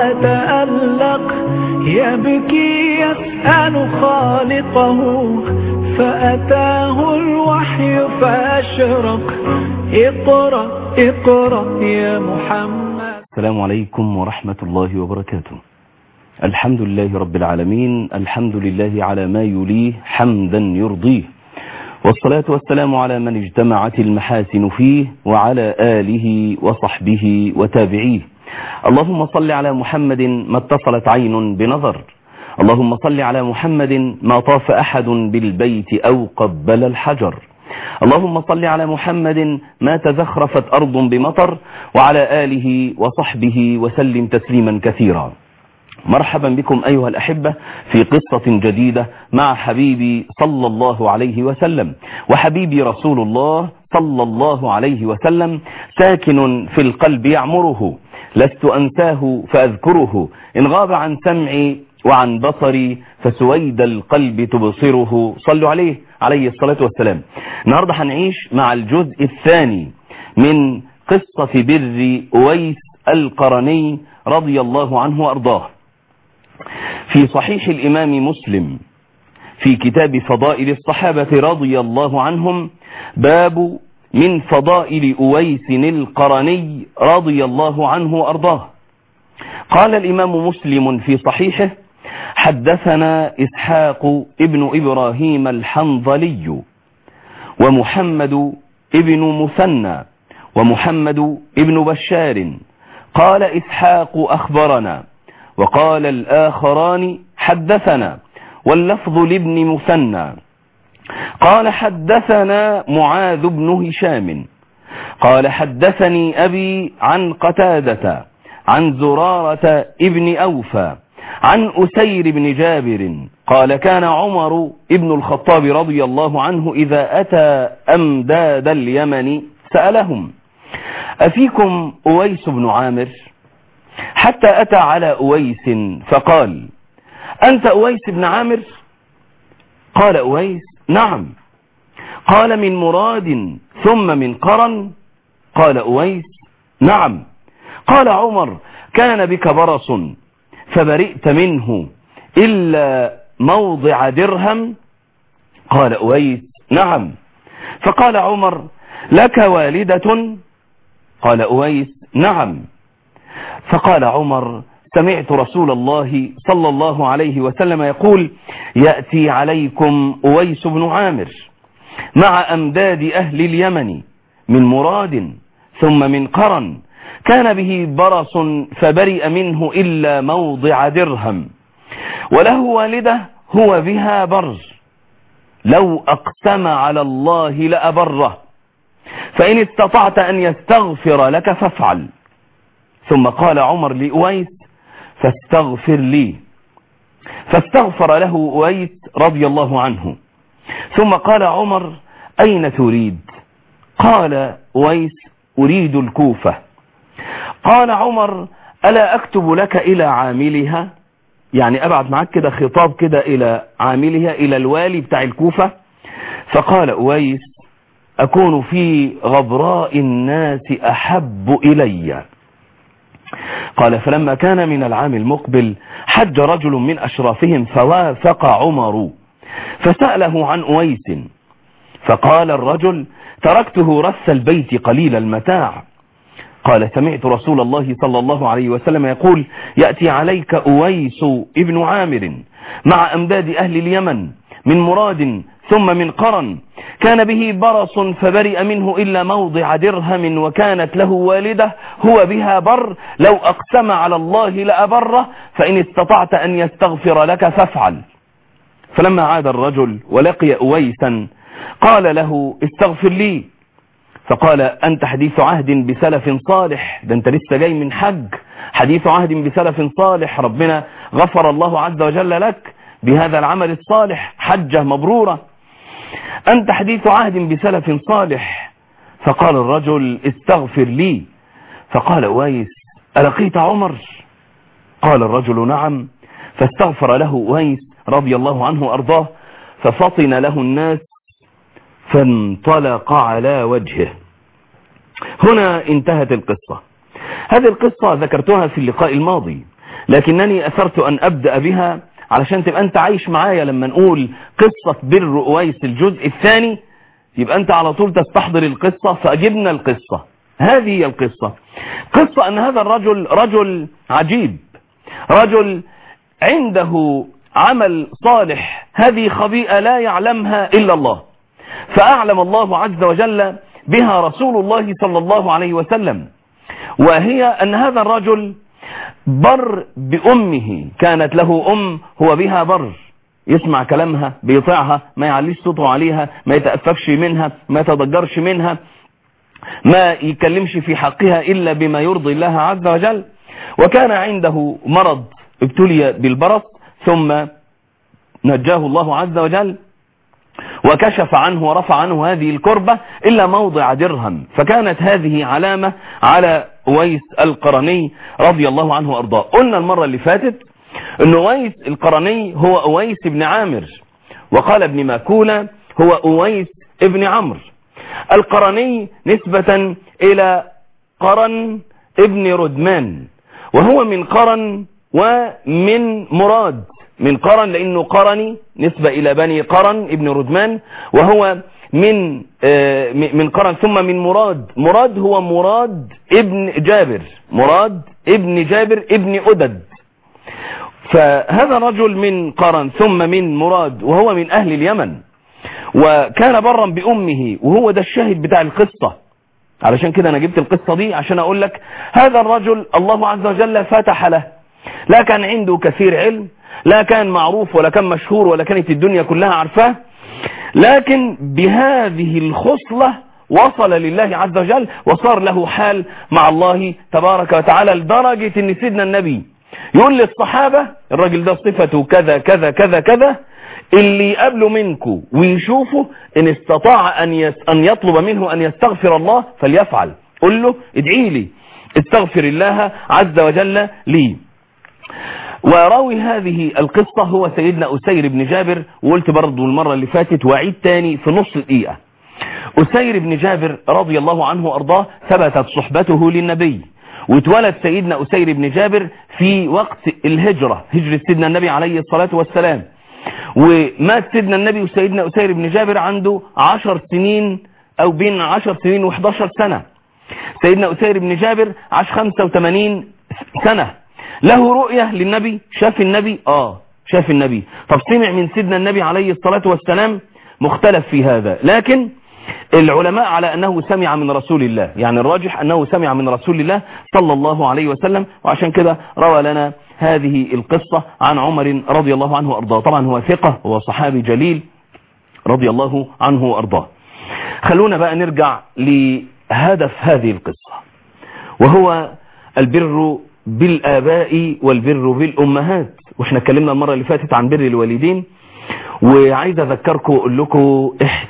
وتألق يبكي يسأل خالقه فأتاه الوحي فأشرق اقرأ اقرأ يا محمد. السلام عليكم ورحمة الله وبركاته. الحمد لله رب العالمين، الحمد لله على ما يليه حمدا يرضيه، والصلاة والسلام على من اجتمعت المحاسن فيه وعلى آله وصحبه وتابعيه. اللهم صل على محمد ما اتصلت عين بنظر، اللهم صل على محمد ما طاف أحد بالبيت أو قبل الحجر، اللهم صل على محمد ما تزخرفت أرض بمطر، وعلى آله وصحبه وسلم تسليما كثيرا. مرحبا بكم أيها الأحبة في قصة جديدة مع حبيبي صلى الله عليه وسلم، وحبيبي رسول الله صلى الله عليه وسلم ساكن في القلب يعمره، لست أنساه فأذكره، إن غاب عن سمعي وعن بصري فسويد القلب تبصره. صلوا عليه الصلاة والسلام. النهاردة هنعيش مع الجزء الثاني من قصة بر أويس القرني رضي الله عنه وأرضاه. في صحيح الإمام مسلم في كتاب فضائل الصحابة رضي الله عنهم باب من فضائل أويس القرني رضي الله عنه وأرضاه. قال الإمام مسلم في صحيحه: حدثنا إسحاق ابن إبراهيم الحنظلي ومحمد ابن مثنى ومحمد ابن بشار. قال إسحاق أخبرنا، وقال الآخران حدثنا، واللفظ لابن مثنى. قال حدثنا معاذ بن هشام قال حدثني أبي عن قتادة عن زرارة ابن أوفى عن أسير بن جابر قال: كان عمر ابن الخطاب رضي الله عنه إذا أتى أمداد اليمن سألهم: أفيكم أويس بن عامر؟ حتى أتى على أويس فقال: أنت أويس بن عامر؟ قال أويس: نعم. قال: من مراد ثم من قرن؟ قال أويس: نعم. قال عمر: كان بك برص فبرئت منه إلا موضع درهم؟ قال أويس: نعم. فقال عمر: لك والدة؟ قال أويس: نعم. فقال عمر: سمعت رسول الله صلى الله عليه وسلم يقول: يأتي عليكم أويس بن عامر مع أمداد أهل اليمن من مراد ثم من قرن، كان به برص فبرئ منه إلا موضع درهم، وله والده هو بها بر، لو أقسم على الله لأبره، فإن استطعت أن يستغفر لك فافعل. ثم قال عمر لأويس: فاستغفر لي. فاستغفر له أويس رضي الله عنه. ثم قال عمر: أين تريد؟ قال أويس: أريد الكوفة. قال عمر: ألا أكتب لك إلى عاملها؟ يعني أبعت معك كده خطاب كده إلى عاملها، إلى الوالي بتاع الكوفة. فقال أويس: أكون في غبراء الناس أحب إلي. قال: فلما كان من العام المقبل حج رجل من أشرافهم فوافق عمر فسأله عن أويس، فقال الرجل: تركته رث البيت قليل المتاع. قال: سمعت رسول الله صلى الله عليه وسلم يقول: يأتي عليك أويس ابن عامر مع أمداد أهل اليمن من مراد ثم من قرن، كان به برص فبرئ منه إلا موضع درهم، وكانت له والده هو بها بر، لو أقسم على الله لأبره، فإن استطعت أن يستغفر لك فافعل. فلما عاد الرجل ولقي أويسا قال له: استغفر لي. فقال: أنت حديث عهد بسلف صالح، ده أنت لسه جاي من حج، حديث عهد بسلف صالح، ربنا غفر الله عز وجل لك بهذا العمل الصالح، حجة مبرورة، أنت حديث عهد بسلف صالح. فقال الرجل: استغفر لي. فقال أويس: ألقيت عمر؟ قال الرجل: نعم. فاستغفر له أويس رضي الله عنه وأرضاه، ففطن له الناس فانطلق على وجهه. هنا انتهت القصة. هذه القصة ذكرتها في اللقاء الماضي، لكنني أثرت أن أبدأ بها علشان تبقى أنت عايش معايا لما نقول قصة بر أويس الجزء الثاني، يبقى أنت على طول تستحضر القصة. فأجبنا القصة، هذه هي القصة. قصة أن هذا الرجل رجل عجيب، رجل عنده عمل صالح، هذه خبيئة لا يعلمها إلا الله، فأعلم الله عز وجل بها رسول الله صلى الله عليه وسلم، وهي أن هذا الرجل بر بأمه، كانت له أم هو بها بر، يسمع كلامها، بيطيعها، ما يعليش صوته عليها، ما يتأففش منها، ما يتضجرش منها، ما يكلمش في حقها إلا بما يرضي الله عز وجل. وكان عنده مرض، ابتلي بالبرص، ثم نجاه الله عز وجل وكشف عنه ورفع عنه هذه الكربة إلا موضع درهم. فكانت هذه علامة على أويس القرني رضي الله عنه وأرضاه. قلنا المرة اللي فاتت أن أويس القرني هو أويس بن عامر، وقال ابن ماكولة هو أويس ابن عمرو. القرني نسبة إلى قرن ابن ردمان، وهو من قرن ومن مراد، من قرن لأنه قرني نسبة إلى بني قرن ابن ردمان، وهو من قرن، ثم من مراد. مراد هو مراد ابن جابر، مراد ابن جابر ابن أدد. فهذا رجل من قرن ثم من مراد، وهو من أهل اليمن، وكان برا بأمه، وهو ده الشاهد بتاع القصة. علشان كده أنا جبت القصة دي عشان أقول لك هذا الرجل الله عز وجل فتح له، لا كان عنده كثير علم، لا كان معروف ولا كان مشهور ولا كانت الدنيا كلها عارفاه، لكن بهذه الخصلة وصل لله عز وجل، وصار له حال مع الله تبارك وتعالى، لدرجة ان سيدنا النبي يقول للصحابة الراجل ده صفته كذا كذا كذا كذا، اللي يقابله منكم ويشوفه ان استطاع ان يطلب منه ان يستغفر الله فليفعل. قل له ادعي لي استغفر الله عز وجل لي. وراوي هذه القصة هو سيدنا أسير بن جابر، وقلت برضو المرة اللي فاتت وعيد تاني في نص دقيقة. أسير بن جابر رضي الله عنه وأرضاه ثبتت صحبته للنبي، واتولد سيدنا أسير بن جابر في وقت الهجرة، هجرة سيدنا النبي عليه الصلاة والسلام، ومات سيدنا النبي وسيدنا أسير بن جابر عنده 10 سنين أو بين 10 سنين و11 سنة. سيدنا أسير بن جابر عاش 85 سنة، له رؤية للنبي، شاف النبي، شاف النبي. طب سمع من سيدنا النبي عليه الصلاة والسلام، مختلف في هذا، لكن العلماء على أنه سمع من رسول الله، يعني الراجح أنه سمع من رسول الله صلى الله عليه وسلم، وعشان كده روى لنا هذه القصة عن عمر رضي الله عنه وأرضاه. طبعا هو ثقة، هو صحابي جليل رضي الله عنه وأرضاه. خلونا بقى نرجع لهدف هذه القصة، وهو البر بالآباء والبر بالأمهات. واحنا اتكلمنا المرة اللي فاتت عن بر الوالدين، وعايز اذكركم واقول لكم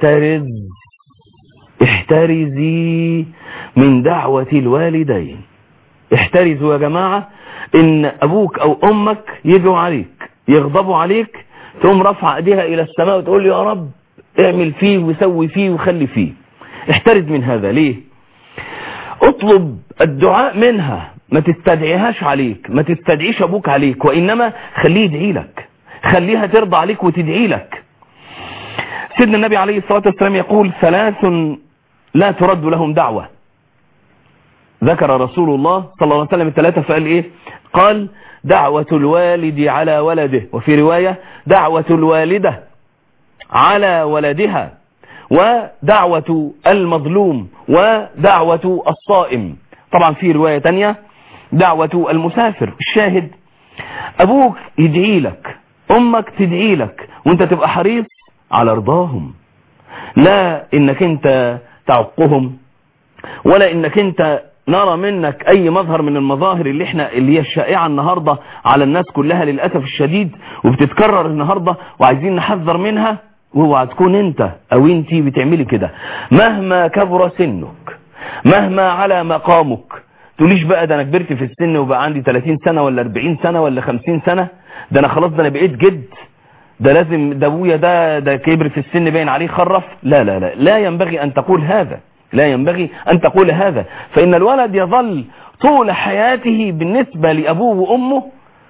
احترزي من دعوة الوالدين. احترزوا يا جماعة ان ابوك او امك يجوا عليك، يغضبوا عليك، تقوم رفع ايديها الى السماء وتقول لي يا رب اعمل فيه وسوي فيه وخلي فيه. احترز من هذا. ليه؟ اطلب الدعاء منها، ما تستدعيهاش عليك، ما تستدعيش ابوك عليك، وانما خليه يدعي لك، خليها ترضى عليك وتدعي لك. سيدنا النبي عليه الصلاة والسلام يقول 3 لا ترد لهم دعوة. ذكر رسول الله صلى الله عليه وسلم 3، فقال ايه؟ قال دعوة الوالد على ولده، وفي رواية دعوة الوالدة على ولدها، ودعوة المظلوم، ودعوة الصائم. طبعا في رواية تانية دعوة المسافر. الشاهد ابوك يدعي لك، امك تدعي لك، وانت تبقى حريص على رضاهم، لا انك انت تعقهم، ولا انك انت نرى منك اي مظهر من المظاهر اللي هي الشائعة النهاردة على الناس كلها للأسف الشديد، وبتتكرر النهاردة وعايزين نحذر منها. واوعى تكون انت او انتي بتعملي كده، مهما كبر سنك، مهما على مقامك. تقوليش بقى ده انا كبرت في السن وبقى عندي 30 سنة ولا 40 سنة ولا 50 سنة، ده انا خلاص، ده انا بقيت جد، ده لازم، ده ابويا ده كبر في السن باين عليه خرف. لا لا لا، لا ينبغي ان تقول هذا، لا ينبغي ان تقول هذا. فان الولد يظل طول حياته بالنسبة لابوه وامه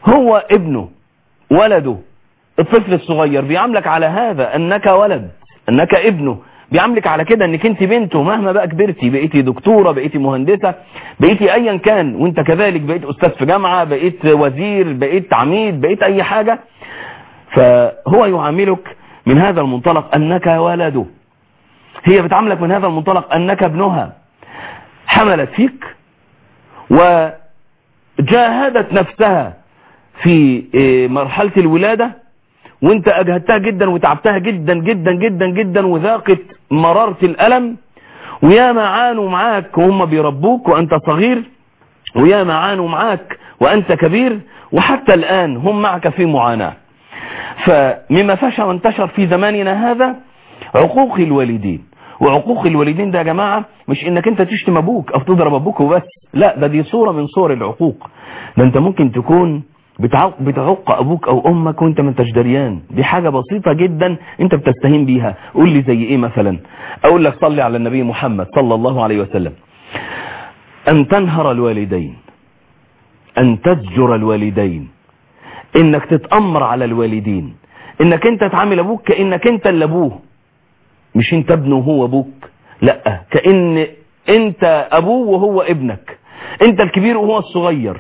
هو ابنه ولده الطفل الصغير بيعاملك على هذا انك ولد، انك ابنه، بيعاملك على كده انك انت بنته، مهما بقى كبرتي، بقيتي دكتورة، بقيتي مهندسة، بقيتي ايا كان، وانت كذلك بقيت استاذ في جامعة، بقيت وزير، بقيت عميد، بقيت اي حاجة، فهو يعاملك من هذا المنطلق انك ولده، هي بتعاملك من هذا المنطلق انك ابنها، حملت فيك وجاهدت نفسها في مرحلة الولادة، وانت اجهدتها جدا وتعبتها جدا جدا جدا جدا، وذاقت مرارة الألم، ويا ما عانوا معاك وهم بيربوك وانت صغير، ويا ما عانوا معاك وانت كبير، وحتى الآن هم معك في معاناة. فمما فشى وانتشر في زماننا هذا عقوق الوالدين. وعقوق الوالدين ده يا جماعة مش انك انت تشتم ابوك او تضرب ابوك وبس، لا، ده دي صورة من صور العقوق. ده انت ممكن تكون بتعق ابوك او امك وانت ما انتش دريان، دي حاجة بسيطة جدا انت بتستهين بيها. قول لي زي ايه مثلا؟ اقول لك صلي على النبي محمد صلى الله عليه وسلم. ان تنهر الوالدين، ان تزجر الوالدين، انك تتأمر على الوالدين، انك انت تعامل ابوك كأنك انت اللي ابوه، مش انت ابنه وهو ابوك، لا، كأن انت ابوه وهو ابنك، انت الكبير وهو الصغير،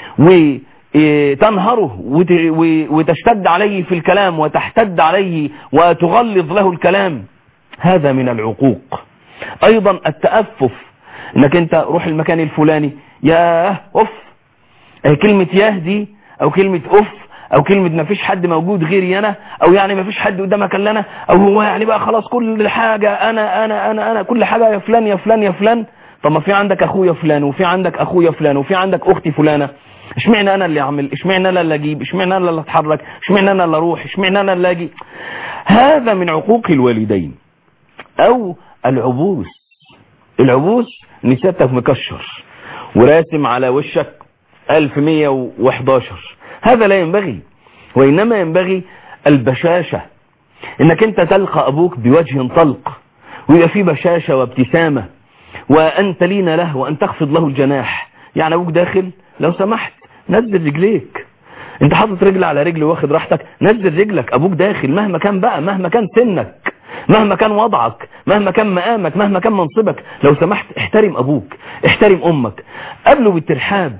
وتنهره وتشتد عليه في الكلام وتحتد عليه وتغلظ له الكلام، هذا من العقوق. ايضا التأفف، انك انت روح المكان الفلاني، ياه اف، كلمة ياه دي او كلمة اف او كلمة ما فيش حد موجود غيري انا، او يعني ما فيش حد قدامك الا انا، او هو يعني بقى خلاص كل حاجة انا انا انا انا كل حاجة يا فلان يا فلان يا فلان. طب ما في عندك اخويا فلان، وفي عندك اخويا فلان، وفي عندك اختي فلانة، اشمعنى انا اللي اعمل، اشمعنى انا اللي اجيب، اشمعنى انا اللي اتحرك، اشمعنى انا اللي اروح، اشمعنى انا اللي اجي؟ هذا من عقوق الوالدين. او العبوس. العبوس ان سيادتك مكشر وراسم على وشك 1111، هذا لا ينبغي، وإنما ينبغي البشاشة، إنك أنت تلقى أبوك بوجه طلق، ويبقى فيه بشاشة وابتسامة، وأن تلين له وأن تخفض له الجناح. يعني أبوك داخل، لو سمحت نزل رجليك، أنت حاطط رجل على رجل واخد راحتك، نزل رجلك، أبوك داخل، مهما كان بقى، مهما كان سنك، مهما كان وضعك، مهما كان مقامك، مهما كان منصبك، لو سمحت احترم أبوك، احترم أمك، قبله بالترحاب،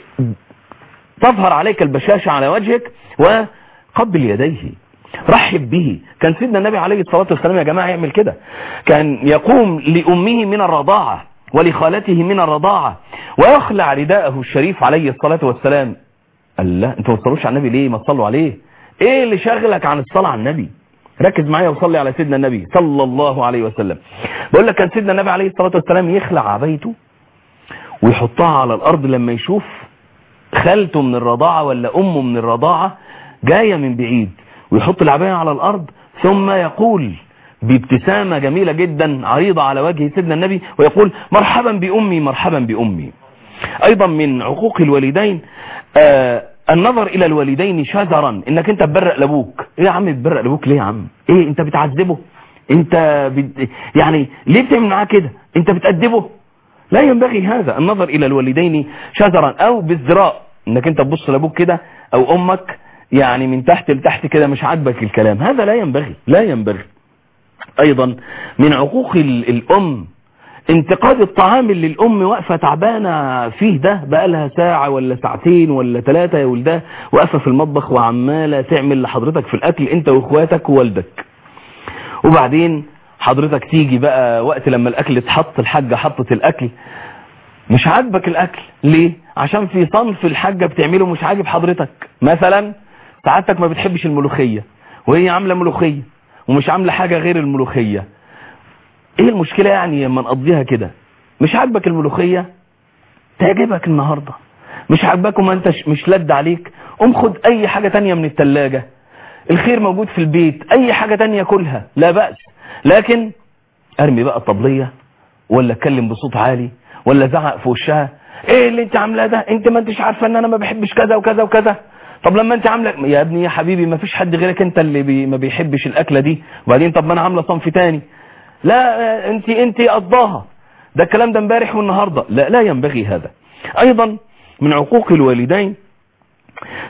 تظهر عليك البشاشة على وجهك، وقبل يديه، رحب به. كان سيدنا النبي عليه الصلاة والسلام يا جماعة يعمل كده، كان يقوم لأمه من الرضاعة ولخالته من الرضاعة ويخلع رداءه الشريف عليه الصلاة والسلام. قال لا، انتوا ما تصلوش على النبي ليه؟ ما تصلوا عليه. ايه اللي شغلك عن الصلاة على النبي؟ ركز معايا وصلي على سيدنا النبي صلى الله عليه وسلم. بقول لك كان سيدنا النبي عليه الصلاة والسلام يخلع عبايته ويحطها على الأرض لما يشوف خالته من الرضاعة ولا أمه من الرضاعة جاية من بعيد، ويحط العباية على الأرض، ثم يقول بابتسامة جميلة جدا عريضة على وجه سيدنا النبي، ويقول مرحبا بأمي مرحبا بأمي. أيضا من عقوق الوالدين النظر إلى الوالدين شذرا، إنك أنت تبرق لأبوك. إيه يا عم تبرق لأبوك ليه يا عم؟ إيه أنت بتعذبه؟ أنت يعني ليه بتعمل معاه كده؟ أنت بتأدبه؟ لا ينبغي هذا النظر إلى الوالدين شذرا أو بالذراء، إنك أنت تبص لأبوك كده أو أمك يعني من تحت لتحت كده مش عاجبك الكلام، هذا لا ينبغي، لا ينبغي. أيضا من عقوق الأم انتقاد الطعام اللي الأم واقفة تعبانة فيه، ده بقى لها ساعة ولا ساعتين ولا 3 يا ولده واقفة في المطبخ وعمالة تعمل لحضرتك في الأكل أنت وإخواتك ووالدك، وبعدين حضرتك تيجي بقى وقت لما الأكل اتحط، الحاجة حطت الأكل، مش عاجبك الأكل ليه؟ عشان في صنف الحاجة بتعمله مش عاجب حضرتك. مثلا ساعتك ما بتحبش الملوخية وهي عاملة ملوخية ومش عاملة حاجة غير الملوخية، ايه المشكلة يعني لما نقضيها كده؟ مش عاجبك الملوخية تعجبك النهاردة، مش عاجبك وما انتش مش لد عليك، قوم خد اي حاجة تانية من التلاجة، الخير موجود في البيت، اي حاجة تانية كلها لا بأس. لكن ارمي بقى الطبلية ولا اتكلم بصوت عالي ولا زعق في وشها، ايه اللي انت عاملاه ده؟ انت ما انتش عارفة ان انا ما بحبش كذا وكذا وكذا. طب لما انت عامله يا ابني يا حبيبي ما فيش حد غيرك انت اللي ما بيحبش الاكله دي، وبعدين طب ما انا عامله صنف تاني، لا انت قضاها، ده الكلام ده امبارح والنهارده، لا ينبغي هذا. ايضا من عقوق الوالدين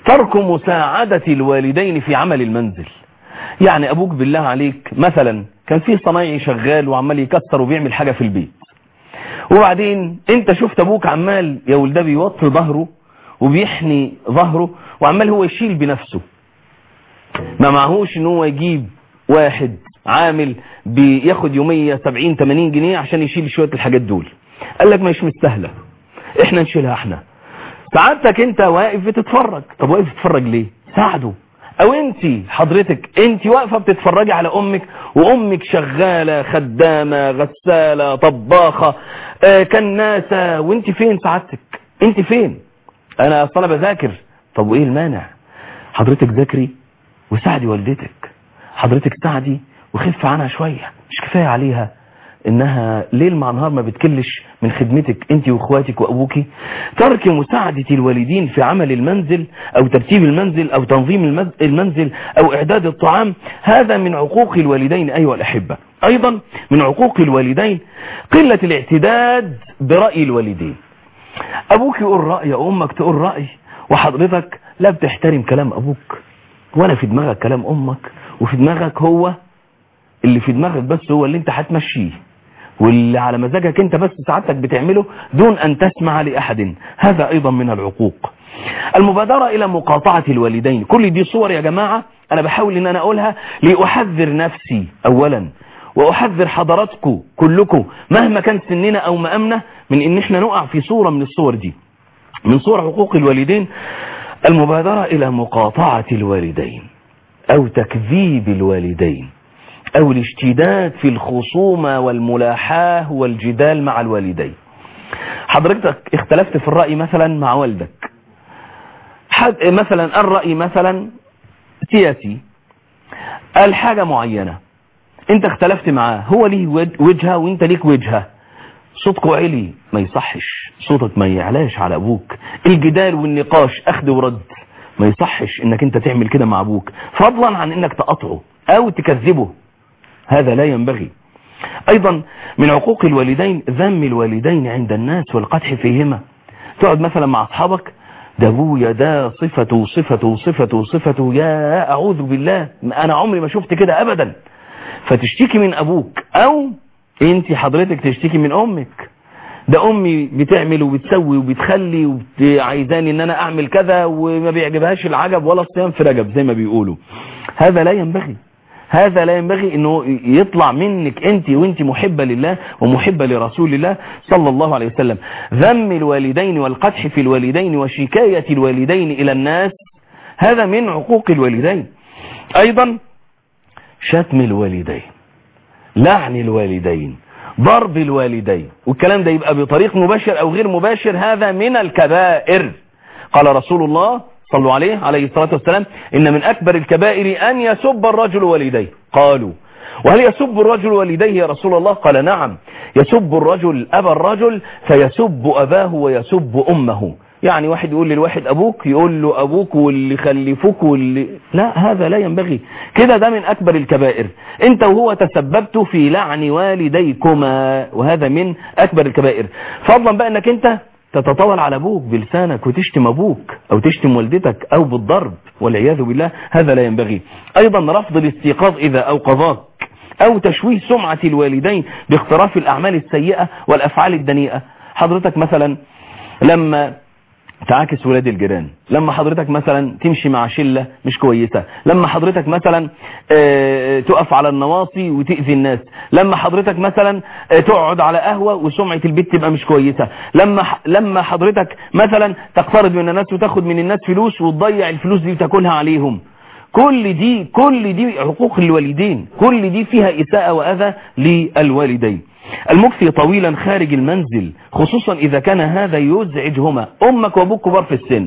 ترك مساعدة الوالدين في عمل المنزل. يعني ابوك بالله عليك مثلا كان فيه صنايعي شغال وعمال يكسر وبيعمل حاجة في البيت، وبعدين انت شفت ابوك عمال يا ولد بيوطي ظهره وبيحني ظهره وعمال هو يشيل بنفسه، ما معهوش ان هو يجيب واحد عامل بياخد يومية 70-80 جنيه عشان يشيل شوية الحاجات دول. قال لك مش مستاهله، احنا نشيلها احنا. سعادتك انت واقف بتتفرج، طب واقف تتفرج ليه؟ ساعده. او انت حضرتك انت واقفة بتتفرجي على امك وامك شغالة خدامة غسالة طباخة كناسة، وانت فين سعادتك؟ انت فين؟ انا اصلا بذاكر. طب وايه المانع؟ حضرتك ذاكري وساعدي والدتك، حضرتك ساعدي وخف عنها شوية، مش كفاية عليها انها ليل مع نهار ما بتكلش من خدمتك انت واخواتك وابوكي؟ ترك مساعدة الوالدين في عمل المنزل او ترتيب المنزل او تنظيم المنزل او اعداد الطعام، هذا من عقوق الوالدين ايها الاحبة. ايضا من عقوق الوالدين قلة الاعتداد برأي الوالدين. ابوك يقول رأي وامك تقول رأي، وحضرتك لا بتحترم كلام ابوك ولا في دماغك كلام امك، وفي دماغك هو اللي في دماغك بس هو اللي انت هتمشيه، واللي على مزاجك انت بس ساعتك بتعمله دون ان تسمع لأحد. هذا ايضا من العقوق. المبادرة الى مقاطعة الوالدين، كل دي صور يا جماعة انا بحاول ان انا اقولها لأحذر نفسي اولا واحذر حضراتكم كلكم مهما كان سننا او مقامنا من ان احنا نقع في صورة من الصور دي من صور عقوق الوالدين. المبادرة الى مقاطعة الوالدين او تكذيب الوالدين او الاشتداد في الخصومة والملاحاة والجدال مع الوالدين. حضرتك اختلفت في الرأي مثلا مع والدك، مثلا الرأي مثلا سياسي، قال حاجة معينة انت اختلفت معاه، هو ليه وجهة وانت ليك وجهة، صوتكوا علي ما يصحش، صوتك ما يعلاش على ابوك، الجدال والنقاش اخذ ورد، ما يصحش انك انت تعمل كده مع ابوك، فضلا عن انك تقطعه او تكذبه، هذا لا ينبغي. ايضا من عقوق الوالدين ذم الوالدين عند الناس والقدح فيهما. تقعد مثلا مع اصحابك، ده ابويا ده صفته صفته صفته صفته، يا اعوذ بالله انا عمري ما شفت كده ابدا، فتشتكي من ابوك، او انت حضرتك تشتكي من امك، ده امي بتعمل وبتسوي وبتخلي وعايزاني ان انا اعمل كذا وما بيعجبهاش العجب ولا الصيام في رجب زي ما بيقولوا. هذا لا ينبغي، هذا لا ينبغي انه يطلع منك انت وانت محبة لله ومحبة لرسول الله صلى الله عليه وسلم. ذم الوالدين والقدح في الوالدين وشكاية الوالدين الى الناس، هذا من عقوق الوالدين. ايضا شتم الوالدين، لعن الوالدين، ضرب الوالدين، والكلام ده يبقى بطريق مباشر او غير مباشر، هذا من الكبائر. قال رسول الله صلوا عليه الصلاة والسلام إن من أكبر الكبائر أن يسب الرجل والديه. قالوا وهل يسب الرجل والديه يا رسول الله؟ قال نعم، يسب الرجل أبا الرجل فيسب أباه ويسب أمه. يعني واحد يقول للواحد أبوك، يقول له أبوك واللي خلفوك واللي لا، هذا لا ينبغي كده، ده من أكبر الكبائر. انت وهو تسببت في لعن والديكما، وهذا من أكبر الكبائر. فضلا بقى انك انت تتطاول على ابوك بلسانك وتشتم ابوك او تشتم والدتك او بالضرب والعياذ بالله، هذا لا ينبغي. ايضا رفض الاستيقاظ اذا اوقظاك، او تشويه سمعة الوالدين باقتراف الاعمال السيئة والافعال الدنيئة. حضرتك مثلا لما تعاكس ولاد الجيران، لما حضرتك مثلا تمشي مع شلة مش كويسة، لما حضرتك مثلا تقف على النواصي وتأذي الناس، لما حضرتك مثلا تقعد على قهوة وسمعة البيت تبقى مش كويسة، لما حضرتك مثلا تقترض من الناس وتاخد من الناس فلوس وتضيع الفلوس دي وتاكلها عليهم، كل دي عقوق الوالدين، كل دي فيها إساءة وأذى للوالدين. المكث طويلا خارج المنزل، خصوصا إذا كان هذا يزعجهما، أمك وأبوك كبار في السن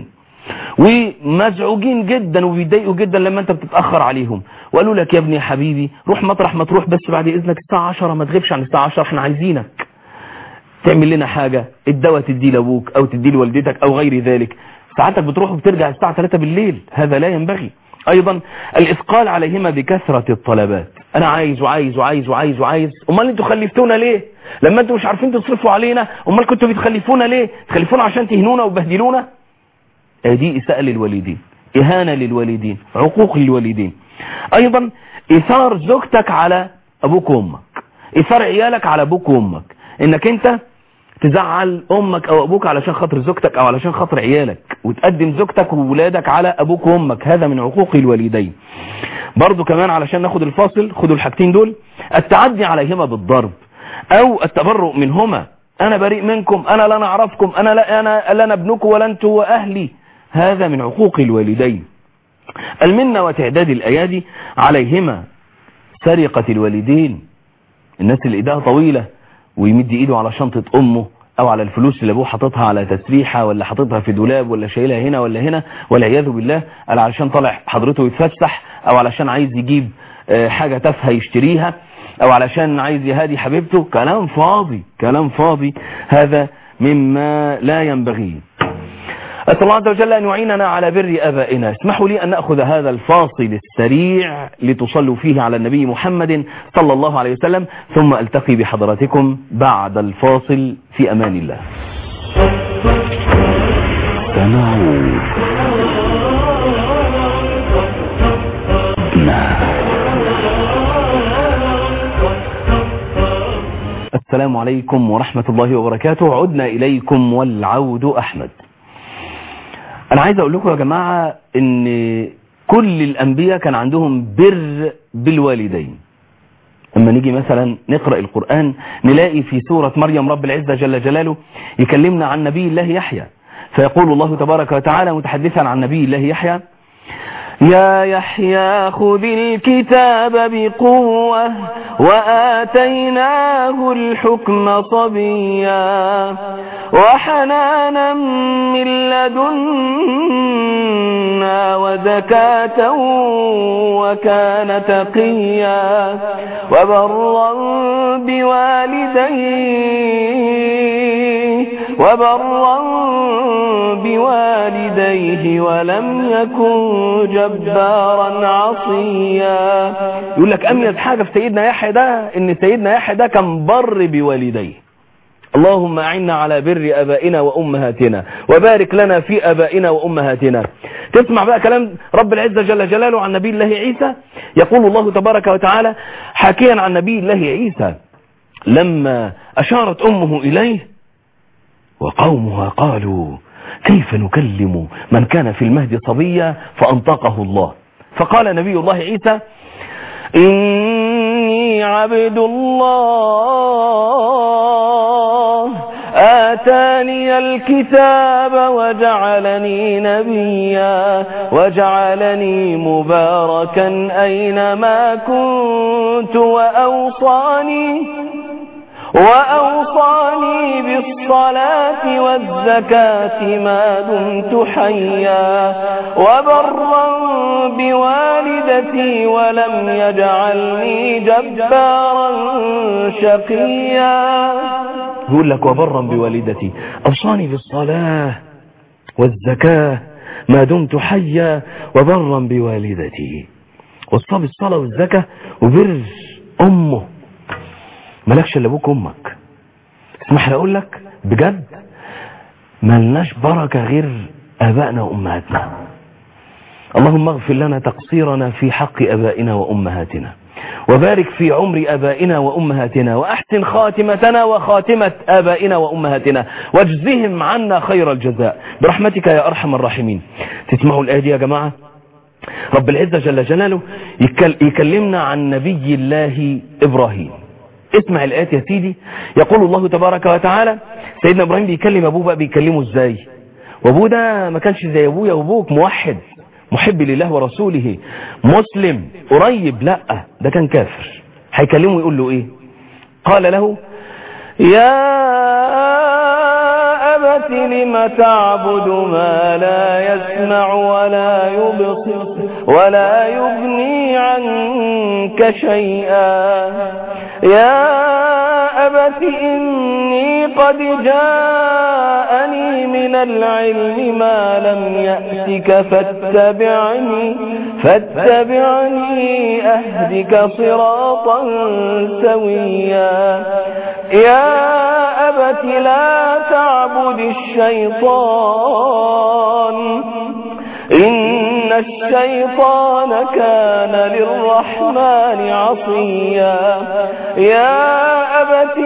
ومزعوجين جدا وبيضايقوا جدا لما أنت بتتأخر عليهم، وقالوا لك يا ابني حبيبي روح مطرح ما تروح، بس بعد إذنك الساعة 10 ما تغيبش عن الساعة 10، احنا عايزينك تعمل لنا حاجة، الدواء تدي لأبوك أو تدي لوالدتك أو غير ذلك، ساعتك بتروح وبترجع الساعة 3 بالليل، هذا لا ينبغي. ايضا الاثقال عليهما بكثرة الطلبات، انا عايز وعايز وعايز وعايز وعايز، امال انتوا خلفتونا ليه؟ لما انتوا مش عارفين تصرفوا علينا امال كنتوا بتخلفونا ليه؟ تخلفونا عشان تهنونا وبهدلونا؟ دي اساءة للوالدين، إهانة للوالدين، عقوق للوالدين. أيضا إثار زوجتك على أبوك وأمك، إثار عيالك على أبوك وأمك، إنك أنت تزعل أمك أو أبوك علشان خاطر زوجتك أو علشان خاطر عيالك، وتقدم زوجتك وولادك على أبوك وأمك، هذا من عقوق الوالدين. برضو كمان علشان ناخد الفاصل، خدوا الحاجتين دول، التعدي عليهما بالضرب أو التبرؤ منهما، أنا بريء منكم، أنا لا نعرفكم، أنا لا ابنكم ولا أنتم وأهلي، هذا من عقوق الوالدين. المنة وتعداد الأيادي عليهما، سرقة الوالدين، الناس اللي إيدها طويلة ويمد إيده على شنطة أمه أو على الفلوس اللي أبوه حاططها على تسريحة ولا حاططها في دولاب ولا شايلها هنا ولا هنا والعياذ بالله، علشان طالع حضرته يتفسح أو علشان عايز يجيب حاجة تافهة يشتريها أو علشان عايز يهادي حبيبته، كلام فاضي كلام فاضي، هذا مما لا ينبغي. أسأل الله عز وجل أن يعيننا على بر آبائنا. اسمحوا لي أن نأخذ هذا الفاصل السريع لتصلوا فيه على النبي محمد صلى الله عليه وسلم، ثم ألتقي بحضراتكم بعد الفاصل في أمان الله. السلام عليكم ورحمة الله وبركاته. عدنا إليكم والعود أحمد. أنا عايز أقول لكم يا جماعة إن كل الأنبياء كان عندهم بر بالوالدين. لما نيجي مثلا نقرأ القرآن نلاقي في سورة مريم رب العزة جل جلاله يكلمنا عن نبي الله يحيى، فيقول الله تبارك وتعالى متحدثا عن نبي الله يحيى: يا يحيى خذ الكتاب بقوة وآتيناه الحكم صبيا وحنانا من لدنا وزكاة وكان تقيا وبرا بوالديه ولم يكن جبارا عصيا. يقول لك أميز حاجة في سيدنا يحيى ده إن سيدنا يحيى ده كان بر بوالديه. اللهم أعنا على بر آبائنا وأمهاتنا وبارك لنا في آبائنا وأمهاتنا. تسمع بقى كلام رب العزة جل جلاله عن نبي الله عيسى، يقول الله تبارك وتعالى حكيا عن نبي الله عيسى: لما أشارت أمه إليه وقومها قالوا كيف نكلم من كان في المهد صبيا فأنطقه الله، فقال نبي الله عيسى: إني عبد الله آتاني الكتاب وجعلني نبيا وجعلني مباركا أينما كنت وأوصاني بالصلاة والزكاة ما دمت حيا وبرا بوالدتي ولم يجعلني جبارا شقيا. يقول لك وبرا بوالدتي، أوصاني بالصلاة والزكاة ما دمت حيا وبرا بوالدتي، وصى بالصلاة والزكاة وبر أمه. مالكش الا ابوك وامك. اسمح لي اقول لك بجد ملناش بركه غير ابائنا وامهاتنا. اللهم اغفر لنا تقصيرنا في حق ابائنا وامهاتنا، وبارك في عمر ابائنا وامهاتنا، واحسن خاتمتنا وخاتمه ابائنا وامهاتنا، واجزهم عنا خير الجزاء برحمتك يا ارحم الراحمين. تسمعوا الايه دي يا جماعه؟ رب العزه جل جلاله يكلمنا عن نبي الله ابراهيم. اسمع الآيات يا سيدي. يقول الله تبارك وتعالى سيدنا إبراهيم بيكلم أبوه بقى، بيكلمه إزاي؟ وأبوه ده ما كانش زي أبويا وأبوك موحد محب لله ورسوله مسلم قريب، لا ده كان كافر. هيكلمه يقول له إيه؟ قال له: يا أبت لم تعبد ما لا يسمع ولا يبصر ولا يغني عنك شيئا. يا أبت إني قد جاءني من العلم ما لم يأتك فاتبعني أهدك صراطا سويا. يا أبت لا تعبد الشيطان إن الشيطان كان للرحمن عصيا يا أبت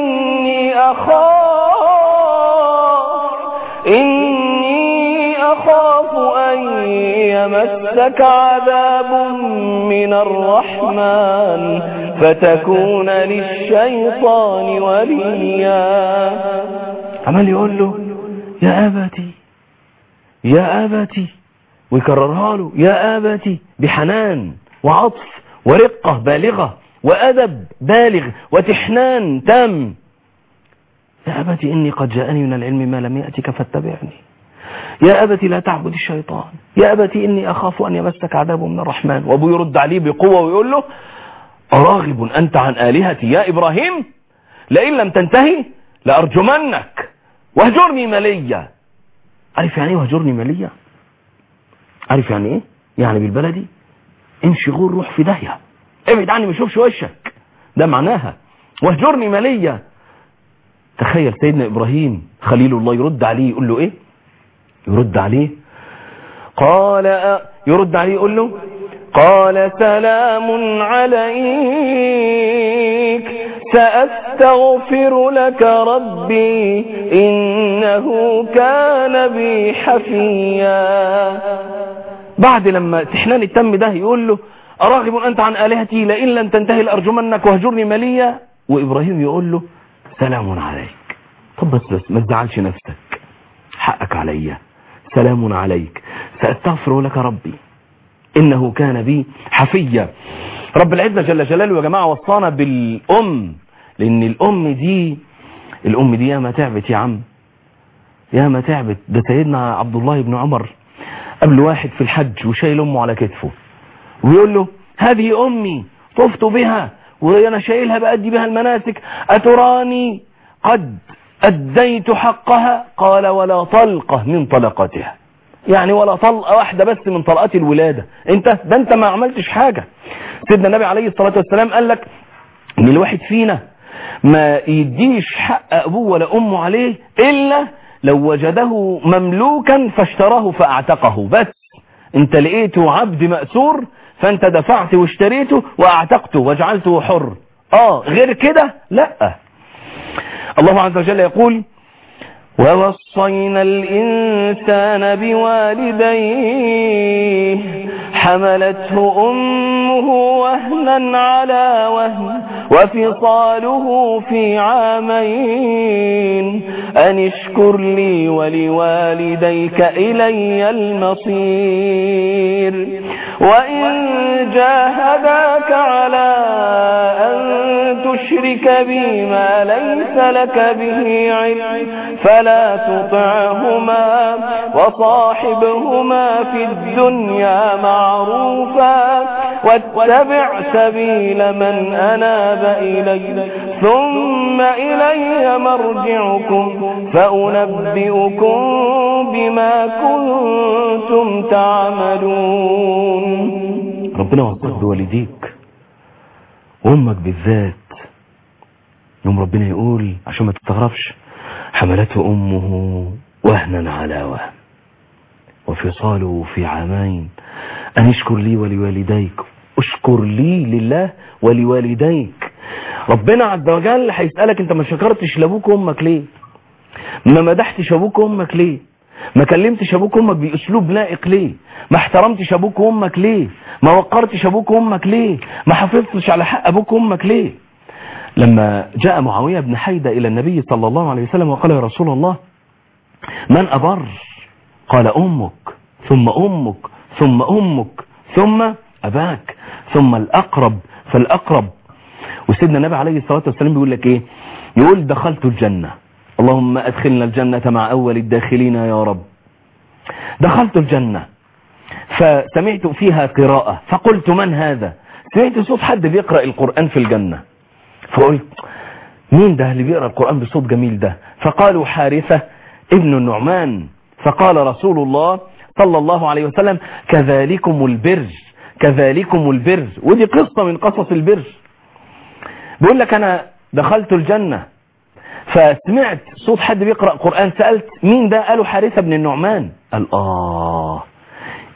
إني أخاف أن يمسك عذاب من الرحمن فتكون للشيطان وليا. عمال يقول له يا أبتي يا أبتي، ويكررها له يا أبتي بحنان وعطف ورقة بالغة وأدب بالغ وتحنان تام. يا أبتي إني قد جاءني من العلم ما لم يأتك فاتبعني. يا أبتي لا تعبد الشيطان. يا أبتي إني أخاف أن يمسك عذاب من الرحمن. وأبو يرد عليه بقوة ويقول له أراغب أنت عن آلهتي يا إبراهيم؟ لئن لم تنتهي لأرجمنك واهجرني مليا. عارف يعني ايه واهجرني مليا؟ عارف يعني ايه؟ يعني بالبلدي امشي غور روح في داهية، ابعد عني ما اشوفش وشك، ده معناها واهجرني مليا. تخيل سيدنا إبراهيم خليل الله يرد عليه يقول له ايه؟ يرد عليه يقول له قال سلام عليك سأستغفر لك ربي إنه كان بي حفيا. بعد لما تحنان التم ده يقول له أراغب أنت عن آلهتي لئن لم تنتهي لأرجمنك واهجرني مليا. وإبراهيم يقول له سلام عليك. طب بس ما تزعلش نفسك، حقك عليا، سلام عليك سأستغفر لك ربي إنه كان بي حفيا. رب العزة جل جلاله يا جماعة وصانا بالأم، لأن الأم دي ياما تعبت يا عم، ياما تعبت. ده سيدنا عبد الله بن عمر قبل واحد في الحج وشايل أمه على كتفه ويقول له هذه أمي طفت بها وأنا شايلها بأدي بها المناسك، أتراني قد أديت حقها؟ قال ولا طلقة من طلقاتها، يعني ولا طلقة واحدة بس من طلقات الولادة. انت ما عملتش حاجة. سيدنا النبي عليه الصلاة والسلام قال لك ان الواحد فينا ما يديش حق ابوه ولا امه عليه الا لو وجده مملوكا فاشتراه فاعتقه. بس انت لقيته عبد مأسور فانت دفعت واشتريته واعتقته وجعلته حر. غير كده لا. الله عز وجل يقول ووصينا الإنسان بوالديه حملته أمه وهنا على وهن وفصاله في عامين أن اشكر لي ولوالديك إلي المصير وإن جاهداك على أن تشرك بي ما ليس لك به علم فلا تطعهما وصاحبهما في الدنيا معروفا واتبع سبيل من أناب إلي ثم إلي مرجعكم فأنبئكم بما كنتم تعملون. ربنا وصف بوالديك وأمك بالذات. يوم ربنا يقول عشان ما تستغربش حملته أمه وهنا على وهن وفصاله في عامين أن اشكر لي ولوالديك. اشكر لي لله ولوالديك. ربنا عز وجل هيسألك انت ما شكرتش لابوك وامك ليه؟ ما مدحتش ابوك وامك ليه؟ ما كلمتش ابوك وامك باسلوب لائق ليه؟ ما احترمتش ابوك وامك ليه؟ ما وقرتش ابوك وامك ليه؟ ما حافظتش على حق ابوك وامك ليه؟ لما جاء معاوية بن حيدة إلى النبي صلى الله عليه وسلم وقال يا رسول الله من أبر؟ قال أمك ثم أمك ثم أمك ثم أباك ثم الأقرب فالأقرب. وسيدنا النبي عليه الصلاة والسلام بيقول لك إيه؟ يقول دخلت الجنة اللهم أدخلنا الجنة مع أول الداخلين يا رب. دخلت الجنة فسمعت فيها قراءة فقلت من هذا؟ سمعت صوت حد بيقرأ القرآن في الجنة فقلت مين ده اللي بيقرأ القرآن بصوت جميل ده؟ فقالوا حارثة ابن النعمان. فقال رسول الله صلى الله عليه وسلم كذلكم البر كذلكم البر. ودي قصة من قصص البر. بيقول لك أنا دخلت الجنة فسمعت صوت حد بيقرأ قرآن سألت مين ده؟ قالوا حارثة ابن النعمان. قال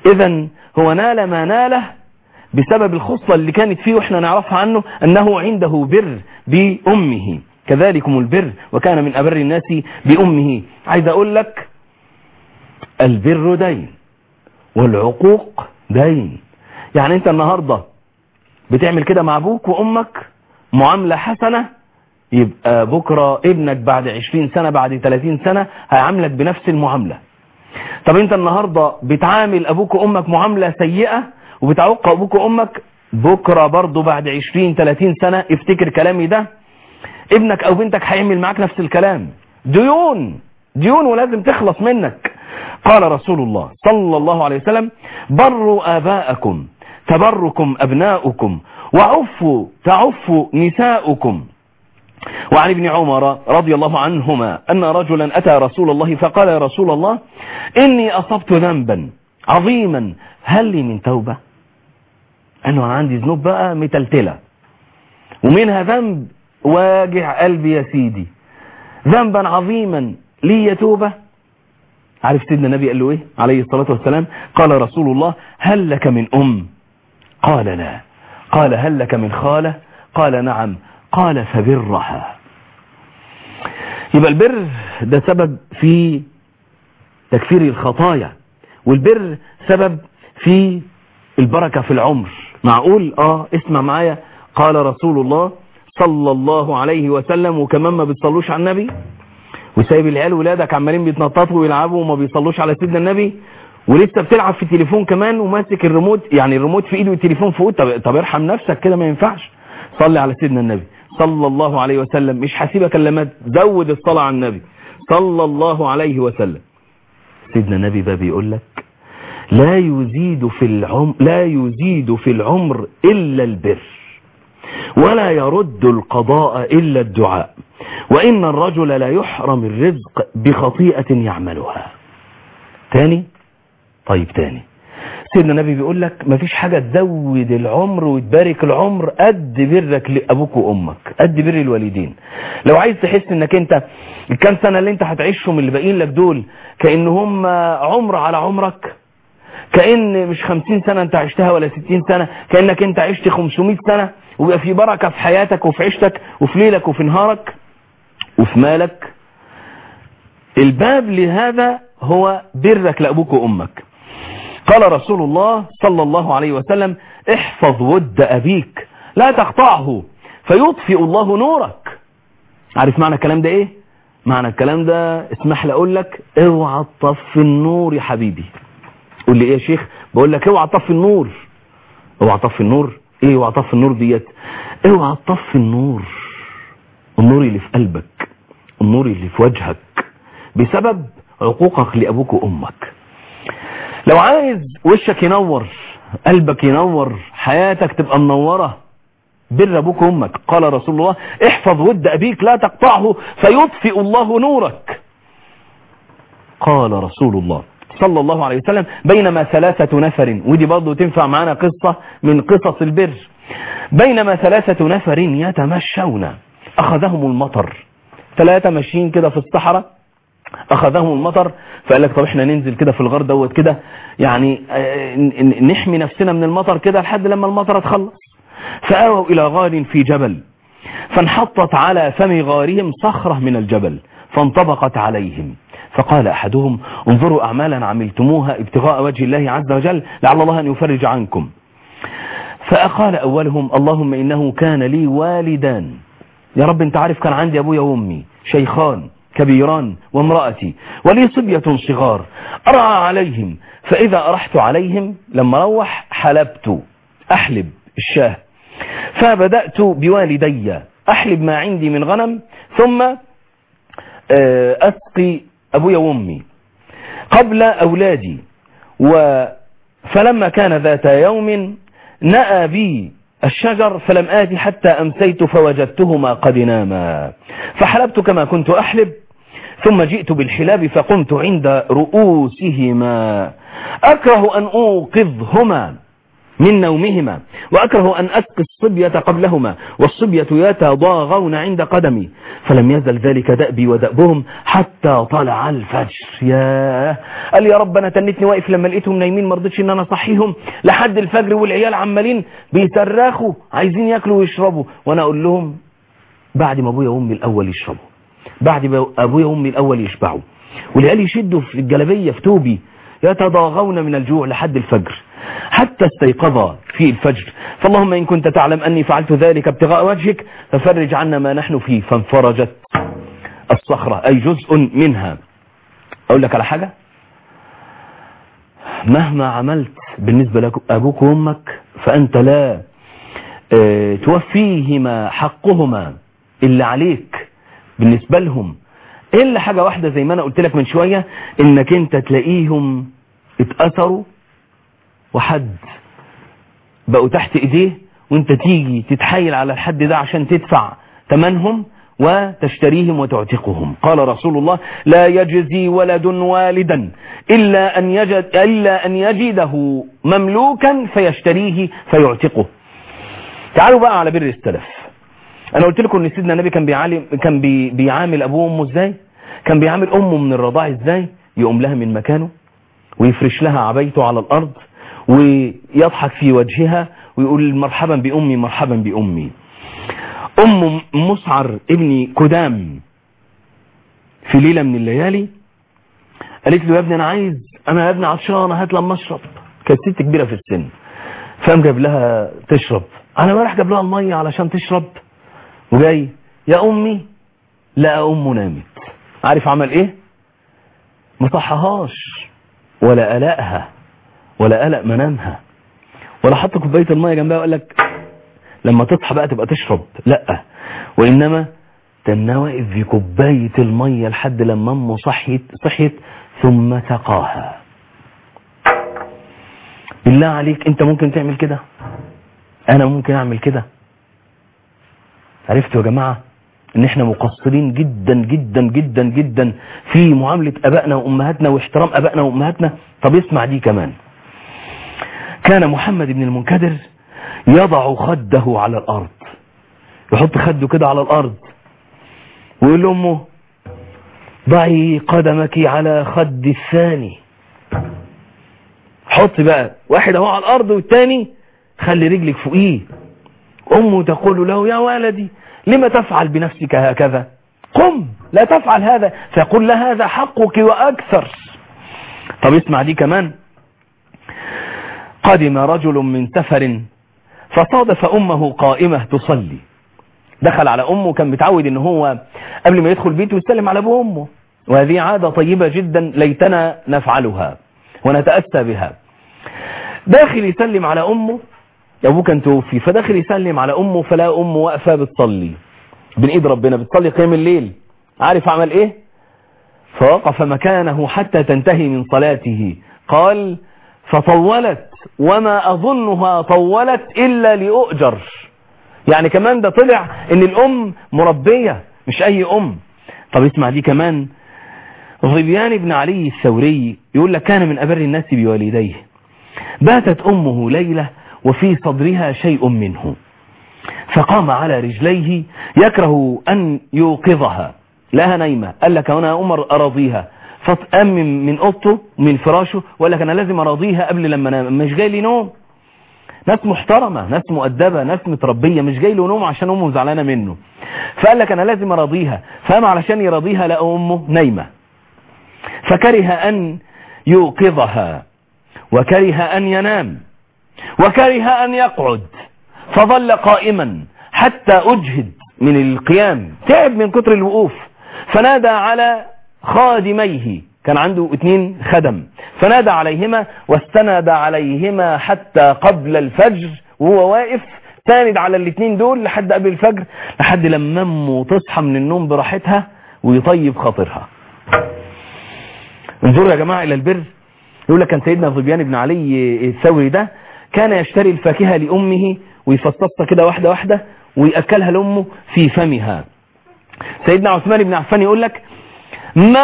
إذن هو نال ما ناله بسبب الخصلة اللي كانت فيه وإحنا نعرفها عنه أنه عنده بر بأمه، كذلكم البر وكان من أبر الناس بأمه. عايز أقول لك البر دين والعقوق دين. يعني أنت النهاردة بتعمل كده مع أبوك وأمك معاملة حسنة، يبقى بكرة ابنك بعد 20 سنة بعد 30 سنة هيعاملك بنفس المعاملة. طب أنت النهاردة بتعامل أبوك وأمك معاملة سيئة وبتعوق أبوك وأمك، بكرة برضو بعد 20-30 سنة افتكر كلامي ده، ابنك أو بنتك هيعمل معاك نفس الكلام. ديون ولازم تخلص منك. قال رسول الله صلى الله عليه وسلم: بروا آباءكم تبركم أبناؤكم وعفوا تعفوا نساؤكم. وعن ابن عمر رضي الله عنهما أن رجلا أتى رسول الله فقال: يا رسول الله إني أصبت ذنبا عظيما هل لي من توبة؟ أنا عندي ذنوب بقى متلتلة ومنها ذنب واجع قلبي يا سيدي، ذنبا عظيما لي توبة. عارف سيدنا النبي قال له إيه عليه الصلاة والسلام؟ قال رسول الله: هل لك من أم؟ قال لا. قال: هل لك من خالة؟ قال: نعم. قال: فبرها. يبقى البر ده سبب في تكفير الخطايا، والبر سبب في البركة في العمر. معقول؟ اسمع معايا. قال رسول الله صلى الله عليه وسلم، وكمان ما بيصلوش على النبي وسايب العيال ولادك عمالين بيتنططوا ويلعبوا وما بيصلوش على سيدنا النبي، ولسه بتلعب في التليفون كمان وماسك الريموت، يعني الريموت في ايده والتليفون في ايده. طب ارحم نفسك كده، ما ينفعش. صلي على سيدنا النبي صلى الله عليه وسلم. مش هسيبك الا لما تزود الصلاة على النبي صلى الله عليه وسلم. سيدنا النبي بقى بيقول لك: لا يزيد في العمر إلا البر، ولا يرد القضاء إلا الدعاء، وإن الرجل لا يحرم الرزق بخطيئة يعملها. تاني سيدنا النبي بيقول لك مفيش حاجة تزود العمر وتبارك العمر قد برك لأبوك وأمك، قد بر الوالدين. لو عايز تحس انك انت الكام سنة اللي انت هتعيشهم اللي باقيين لك دول كأنهم عمر على عمرك، كأن مش 50 سنة انت عشتها ولا 60 سنة، كأنك انت عشت 500 سنة، ويبقى في بركة في حياتك وفي عيشتك وفي ليلك وفي نهارك وفي مالك. الباب لهذا هو برك لأبوك وأمك. قال رسول الله صلى الله عليه وسلم: احفظ ود أبيك لا تقطعه فيطفئ الله نورك. عارف معنى الكلام ده ايه؟ معنى الكلام ده اسمح لي اقول لك: اوعى تطفي النور يا حبيبي. قول لي ايه يا شيخ؟ بقول لك اوعى تطفي النور. اوعى تطفي النور؟ ايه اوعى تطفي النور ديت؟ اوعى تطفي النور اللي في قلبك، النور اللي في وجهك بسبب عقوقك لأبوك وأمك. لو عايز وشك ينور، قلبك ينور، حياتك تبقى منورة، بر أبوك وأمك. قال رسول الله: احفظ ود أبيك لا تقطعه فيطفئ الله نورك. قال رسول الله صلى الله عليه وسلم: بينما 3 نفر، ودي برضو تنفع معنا قصة من قصص البر. بينما 3 نفر يتمشون أخذهم المطر. 3 ماشيين كده في الصحراء، أخذهم المطر، فقال لك: طب احنا ننزل كده في الغار دوت كده، يعني نحمي نفسنا من المطر كده لحد لما المطر تخلص. فآووا إلى غار في جبل، فانحطت على فم غارهم صخرة من الجبل فانطبقت عليهم. فقال أحدهم: انظروا أعمالا عملتموها ابتغاء وجه الله عز وجل لعل الله أن يفرج عنكم. فأقال أولهم: اللهم إنه كان لي والدان، يا رب انت عارف كان عندي أبويا وأمي شيخان كبيران وامرأتي ولي صبية صغار، أرعى عليهم، فإذا أرحت عليهم لما روح أحلب الشاه، فبدأت بوالدي أحلب ما عندي من غنم، ثم أسقي أبويا وأمي قبل أولادي. فلما كان ذات يوم نأى بي الشجر فلم آتي حتى أمسيت فوجدتهما قد ناما، فحلبت كما كنت أحلب، ثم جئت بالحلاب فقمت عند رؤوسهما أكره أن أوقظهما، من نومهما، وأكره أن أسقي الصبية قبلهما، والصبية يتضاغون عند قدمي، فلم يزل ذلك دأبي ودأبهم حتى طلع الفجر. ياه، قال يا رب أنا تنتني واقف لما لقيتهم نايمين ما رضيتش إن أنا أصحيهم لحد الفجر، والعيال عمالين بيترخوا عايزين ياكلوا ويشربوا، وأنا أقول لهم بعد ما أبويا وأمي الأول يشربوا، بعد ما أبويا وأمي الأول يشبعوا، والعيال يشدوا في الجلبية في توبي يتضاغون من الجوع لحد الفجر حتى استيقظ في الفجر. فاللهم إن كنت تعلم أني فعلت ذلك ابتغاء وجهك ففرج عنا ما نحن فيه. فانفرجت الصخرة أي جزء منها. أقول لك على حاجة، مهما عملت بالنسبة لأبوك وأمك فأنت لا توفيهما حقهما اللي عليك بالنسبة لهم، إلا حاجة واحدة زي ما أنا قلت لك من شوية، إنك أنت تلاقيهم اتأثروا وحد بقوا تحت إيديه، وانت تيجي تتحايل على الحد ده عشان تدفع ثمنهم وتشتريهم وتعتقهم. قال رسول الله لا يجزي ولد والدا إلا أن يجده مملوكا فيشتريه فيعتقه. تعالوا بقى على بر السلف. أنا قلت لكم أن سيدنا النبي كان بيعامل أبوه وأمه إزاي، كان بيعامل أمه من الرضاع إزاي، يقوم لها من مكانه ويفرش لها عبايته على الأرض ويضحك في وجهها ويقول مرحبا بأمي مرحبا بأمي. أم مسعر ابن كدام في ليلة من الليالي قالت له يا ابني أنا يا ابني عطشانة هات لما أشرب. كانت ست كبيرة في السن، فقام جاب لها تشرب، أنا ما راح جاب لها المية علشان تشرب، وجاي يا أمي لا أمه نامت. عارف عمل إيه؟ ما صحهاش ولا قلقها ولا قلق منامها ولا حط كوبايه الميه جنبها وقال لك لما تصحى بقى تبقى تشرب، لا، وانما تنى واقف في كوبايه الميه لحد لما امه صحيت ثم سقاها. بالله عليك انت ممكن تعمل كده؟ انا ممكن اعمل كده؟ عرفتوا يا جماعه ان احنا مقصرين جدا جدا جدا جدا في معامله ابائنا وامهاتنا واحترام ابائنا وامهاتنا. طب اسمع دي كمان. كان محمد بن المنكدر يضع خده على الأرض، يحط خده كده على الأرض ويقول لأمه ضعي قدمك على خد الثاني. حط بقى واحد اهو على الأرض والتاني خلي رجلك فوقيه. أمه تقول له يا ولدي لما تفعل بنفسك هكذا، قم لا تفعل هذا، فيقول له هذا حقك وأكثر. طب اسمع دي كمان. قدم رجل من سفر فصادف أمه قائمة تصلي. دخل على أمه، كان متعود إن هو قبل ما يدخل بيته يسلم على أبوه وأمه، وهذه عادة طيبة جدا ليتنا نفعلها ونتأسى بها. داخل يسلم على أمه، أبوه كان توفي، فداخل يسلم على أمه فلا أمه واقفة بتصلي بين إيد ربنا، بتصلي قيام الليل. عارف عمل إيه؟ فوقف مكانه حتى تنتهي من صلاته. قال فطولت وما أظنها طولت إلا لأؤجر. يعني كمان ده طلع إن الأم مربية مش أي أم. طب اسمع دي كمان. ظبيان بن علي الثوري يقول لك كان من أبر الناس بوالديه، باتت أمه ليلة وفي صدرها شيء منه، فقام على رجليه يكره أن يوقظها، لها نايمة، قال لك أنا أمر أراضيها، فقام من أوضته من فراشه وقال لك أنا لازم أراضيها قبل لما أنام، مش جاي لي نوم. ناس محترمة، ناس مؤدبة، ناس متربية، مش جاي له نوم عشان أمه زعلانة منه، فقال لك أنا لازم أراضيها. فقام علشان يراضيها لقى أمه نايمة، فكره أن يوقظها وكره أن ينام وكره أن يقعد، فظل قائما حتى أجهد من القيام، تعب من كتر الوقوف، فنادى على خادميه، كان عنده 2 خدم، فنادى عليهما واستند عليهما حتى قبل الفجر، وهو واقف ساند على ال2 دول لحد قبل الفجر، لحد لما امه تصحى من النوم براحتها ويطيب خاطرها. انظروا يا جماعة إلى البر. يقول لك كان سيدنا ظبيان بن علي الثوري ده كان يشتري الفاكهة لأمه ويفصصها كده واحدة واحدة ويأكلها لأمه في فمها. سيدنا عثمان بن عفان يقول لك ما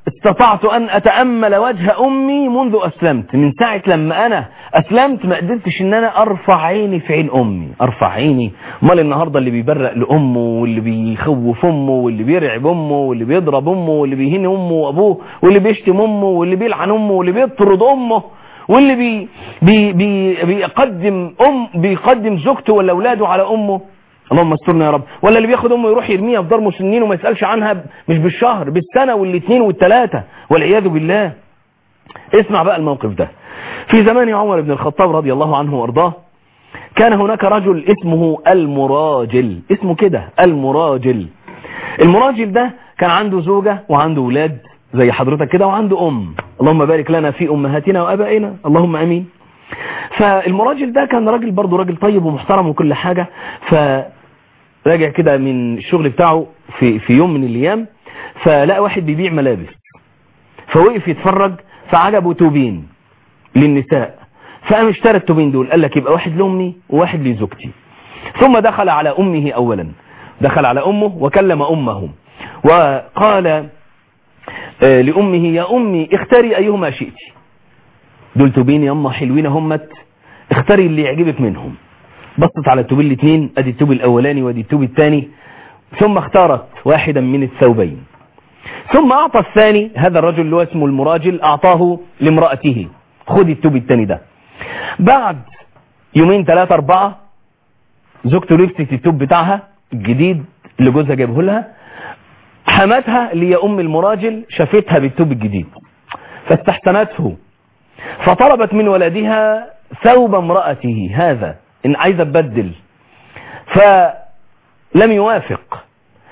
استطعت أن أتأمل وجه أمي منذ أسلمت. من ساعة لما أنا أسلمت ما قدرتش إن أنا أرفع عيني في عين أمي، أرفع عيني. مال النهاردة اللي بيبرق لأمه واللي بيخوف أمه واللي بيرعب أمه واللي بيضرب أمه واللي بيهين أمه وأبوه واللي بيشتم أمه واللي بيلعن أمه واللي بيطرد أمه واللي بيقدم زوجته ولا أولاده على أمه، اللهم استرنا يا رب. ولا اللي بياخد امه يروح يرميها في دار مسنين وما يسألش عنها مش بالشهر بالسنة والاثنين والثلاثة والعياذ بالله. اسمع بقى الموقف ده. في زمان عمر بن الخطاب رضي الله عنه وارضاه كان هناك رجل اسمه المراجل، اسمه كده المراجل. المراجل ده كان عنده زوجة وعنده اولاد زي حضرتك كده وعنده اللهم بارك لنا في امهاتنا وابائنا اللهم امين. فالمراجل ده كان راجل برضه راجل طيب ومحترم وكل حاجة. راجع كده من الشغل بتاعه في يوم من الايام فلقى واحد بيبيع ملابس، فوقف يتفرج فعجبه توبين للنساء، فقام اشترى التوبين دول. قال لك يبقى واحد لامي وواحد لزوجتي. ثم دخل على امه اولا، دخل على امه وكلم امه وقال لامه يا امي اختاري ايهما شئت، دول توبين يا اما حلوين همت، اختاري اللي يعجبك منهم. بصت على التوب الاثنين، ادي التوب الاولاني وادي التوب الثاني، ثم اختارت واحدا من الثوبين، ثم اعطى الثاني. هذا الرجل اللي هو اسمه المراجل اعطاه لامرأته، خدي التوب الثاني ده. بعد يومين 3 4 زوجته لبست التوب بتاعها الجديد اللي جوزها جايبه لها. حماتها اللي هي ام المراجل شافتها بالتوب الجديد فاستحسنته، فطلبت من ولدها ثوب امرأته هذا ان عايزة تبدل، فلم يوافق.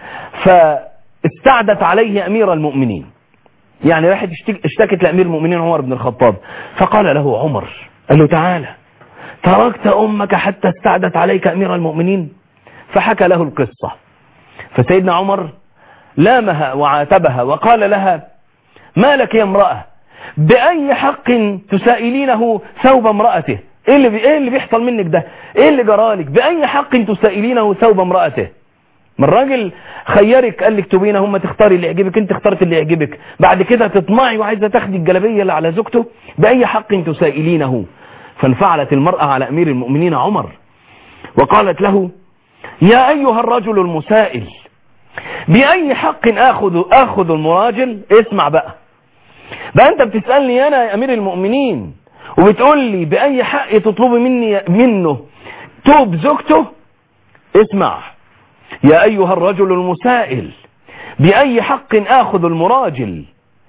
فاستعدت عليه امير المؤمنين، يعني راحت اشتكت لامير المؤمنين عمر بن الخطاب. فقال له عمر، قال له تعالى تركت امك حتى استعدت عليك امير المؤمنين؟ فحكى له القصة. فسيدنا عمر لامها وعاتبها وقال لها ما لك يا امرأة، بأي حق تسائلينه ثوب امرأته؟ ايه اللي بيحصل منك ده؟ ايه اللي جرالك؟ بأي حق تسائلينه ثوب امرأته؟ من الراجل خيرك قال لك توبينه هم تختاري اللي يعجبك، انت اخترت اللي يعجبك، بعد كده تطمعي وعايزة تاخدي الجلبية اللي على زوجته؟ بأي حق تسائلينه؟ فانفعلت المرأة على امير المؤمنين عمر وقالت له يا ايها الرجل المسائل، بأي حق اخذ المراجل؟ اسمع بقى انت بتسألني انا يا امير المؤمنين وبتقول لي بأي حق تطلبي منه توب زوجته؟ اسمع يا ايها الرجل المسائل، بأي حق اخذ المراجل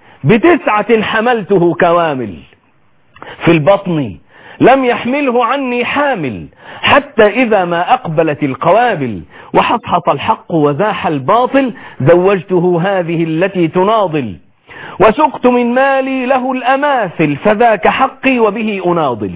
ب9 حملته كوامل، في البطن لم يحمله عني حامل، حتى إذا ما أقبلت القوابل وحصحص الحق وزاح الباطل، زوجته هذه التي تناضل، وسقت من مالي له الأماثل، فذاك حقي وبه أناضل.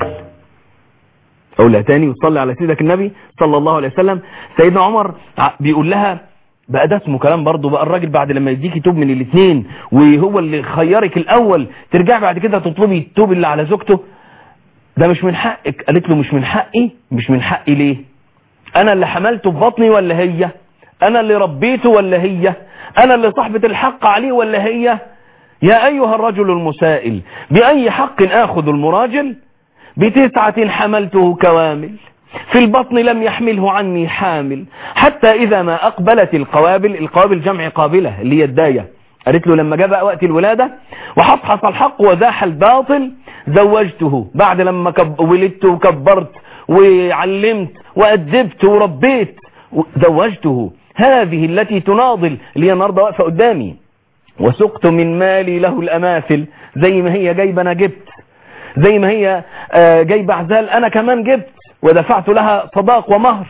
أقولها تاني وصلي على سيدك النبي صلى الله عليه وسلم. سيدنا عمر بيقول لها بقى ده اسمه كلام برضه، بقى الراجل بعد لما يديكي توب من الاثنين وهو اللي خيرك الأول ترجع بعد كده تطلبي التوب اللي على زوجته؟ ده مش من حقك. قالت له مش من حقي. مش من حقي ليه؟ انا اللي حملته في بطني ولا هي؟ انا اللي ربيته ولا هي؟ انا اللي صاحبة الحق عليه ولا هي؟ يا ايها الرجل المسائل، بأي حق اخذ المراجل ب9 حملته كوامل، في البطن لم يحمله عني حامل، حتى اذا ما اقبلت القوابل. القوابل جمع قابلة اللي هي الداية. قالت له لما جاء بقى وقت الولادة وحصحص الحق وزاح الباطل، زوجته بعد لما ولدت وكبرت وعلمت وأدبت وربيت، زوجته هذه التي تناضل اللي هي النهارده واقفة قدامي، وسقت من مالي له الأماثل. زي ما هي جايبة أنا جبت، زي ما هي جايبة عزال أنا كمان جبت، ودفعت لها صداق ومهر.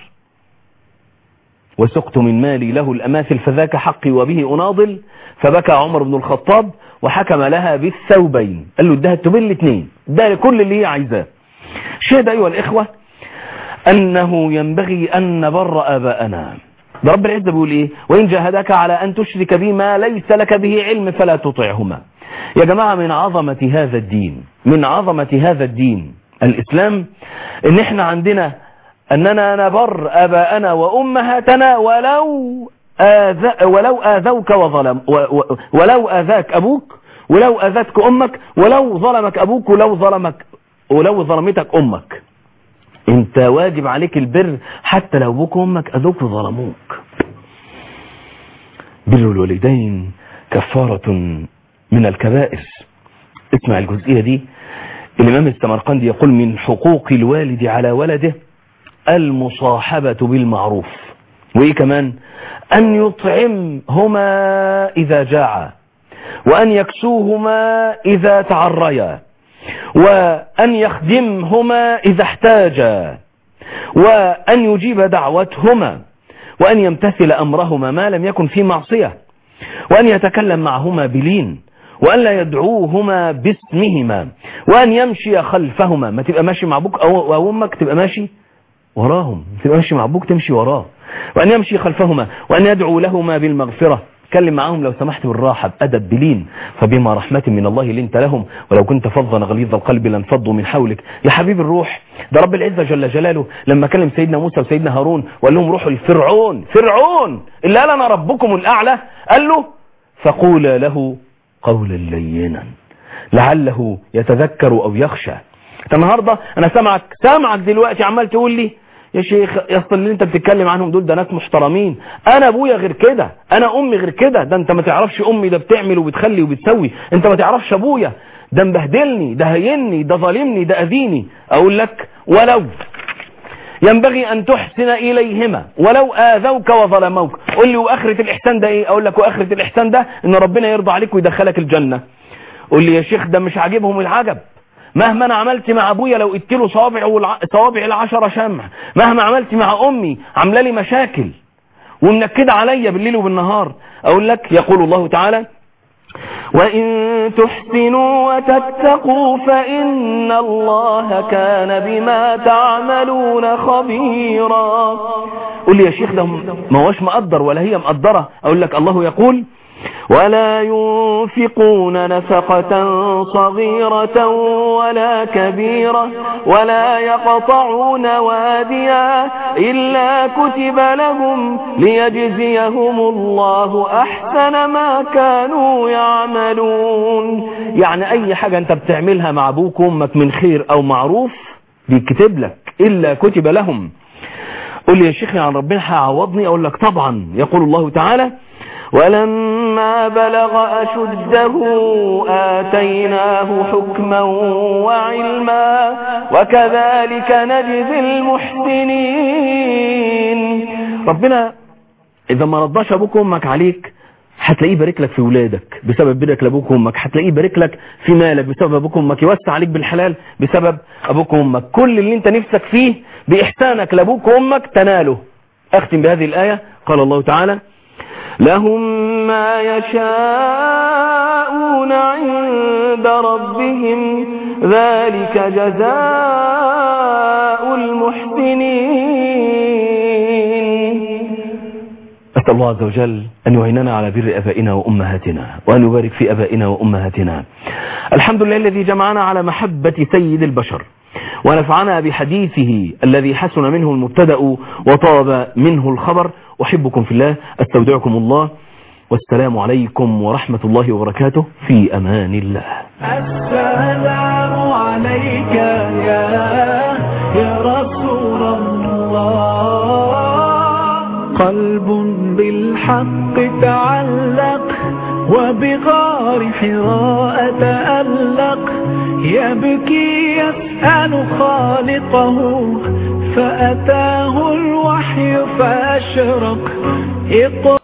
وسقت من مالي له الأماثل فذاك حقي وبه أناضل. فبكى عمر بن الخطاب وحكم لها بالثوبين، قال له ادها التوبين الاثنين، ده كل اللي هي عايزاه. شهد أيها الإخوة أنه ينبغي أن نبر آباءنا. ده رب العزة بيقول إيه؟ وإن جاهداك على أن تشرك بي ما ليس لك به علم فلا تطعهما. يا جماعة من عظمة هذا الدين، من عظمة هذا الدين الإسلام، إن إحنا عندنا أننا نبر آباءنا وأمهاتنا ولو آذوك وظلم، ولو آذاك أبوك ولو اذتك امك، ولو ظلمك ابوك، ولو ظلمتك امك، انت واجب عليك البر حتى لو ابوك وامك اذوك وظلموك. بر الوالدين كفارة من الكبائر. اسمع الجزئية دي، الامام السمرقندي يقول من حقوق الوالد على ولده المصاحبة بالمعروف، وايه كمان؟ ان يطعمهما اذا جاعا، وان يكسوهما اذا تعريا، وان يخدمهما اذا احتاجا، وان يجيب دعوتهما، وان يمتثل امرهما ما لم يكن في معصية، وان يتكلم معهما بلين، وان لا يدعوهما باسمهما، وان يمشي خلفهما. ما تبقى ماشي مع ابوك او امك تبقى ماشي وراهم، تبقى ماشي مع ابوك تمشي وراه. وان يمشي خلفهما، وان يدعو لهما بالمغفرة، كلم معهم لو سمحت بالراحة بأدب بلين، فبما رحمة من الله لنت لهم ولو كنت فظا غليظ القلب لانفضوا من حولك. يا حبيب الروح، ده رب العزة جل جلاله لما كلم سيدنا موسى وسيدنا هارون وقال لهم روحوا لفرعون، فرعون اللي قال انا ربكم الاعلى، قال له فقولا له قولا لينا لعله يتذكر او يخشى. النهارده انا سامعك دلوقتي عمال تقول لي يا شيخ يا اصل اللي انت بتتكلم عنهم دول ده ناس محترمين، انا ابويا غير كده، انا امي غير كده، ده انت ما تعرفش امي ده بتعمل وبتخلي وبتسوي، انت ما تعرفش ابويا ده مبهدلني، ده هيني، ده ظالمني، ده اذيني. اقول لك ولو ينبغي ان تحسن اليهما ولو اذوك وظلموك. قول لي واخره الاحسان ده ايه؟ اقول لك واخره الاحسان ده ان ربنا يرضى عليك ويدخلك الجنه. قول لي يا شيخ ده مش عاجبهم العجب، مهما انا عملت مع ابويا لو قلت له صوابع العشرة شمع، مهما عملت مع امي عامله لي مشاكل ومنكده عليا بالليل وبالنهار. اقول لك يقول الله تعالى وان تحسنوا وتتقوا فان الله كان بما تعملون خبيرا. قول لي يا شيخ ده ما هوش مقدر ولا هي مقدره. اقول لك الله يقول ولا ينفقون نفقة صغيرة ولا كبيرة ولا يقطعون واديا إلا كتب لهم ليجزيهم الله أحسن ما كانوا يعملون. يعني أي حاجة أنت بتعملها مع أبوك وأمك من خير أو معروف بيكتب لك إلا كتب لهم. قل لي يا شيخ عن ربنا هيعوضني؟ أقول لك طبعا. يقول الله تعالى ولما بلغ أشده آتيناه حكما وعلما وكذلك نجزي المحسنين. ربنا إذا ما رضاش أبوك وأمك عليك هتلاقيه بارك لك في ولادك بسبب برك لأبوك وأمك، هتلاقيه بارك لك في مالك بسبب أبوك وأمك، يوسع عليك بالحلال بسبب أبوك وأمك. كل اللي انت نفسك فيه بإحسانك لأبوك وأمك تناله. أختم بهذه الآية. قال الله تعالى لهم ما يشاءون عند ربهم ذلك جزاء المحسنين. أسأل الله عز وجل أن يعيننا على بر أبائنا وأمهاتنا وأن يبارك في أبائنا وأمهاتنا. الحمد لله الذي جمعنا على محبة سيد البشر ونفعنا بحديثه الذي حسن منه المبتدأ وطاب منه الخبر. أحبكم في الله، أستودعكم الله، والسلام عليكم ورحمة الله وبركاته. في أمان الله. السلام عليك يا رسول الله. قلب بالحق تعلق وبغار حراء تألق، يبكي يسأل خالقه فأتاه الوحي فأشرق.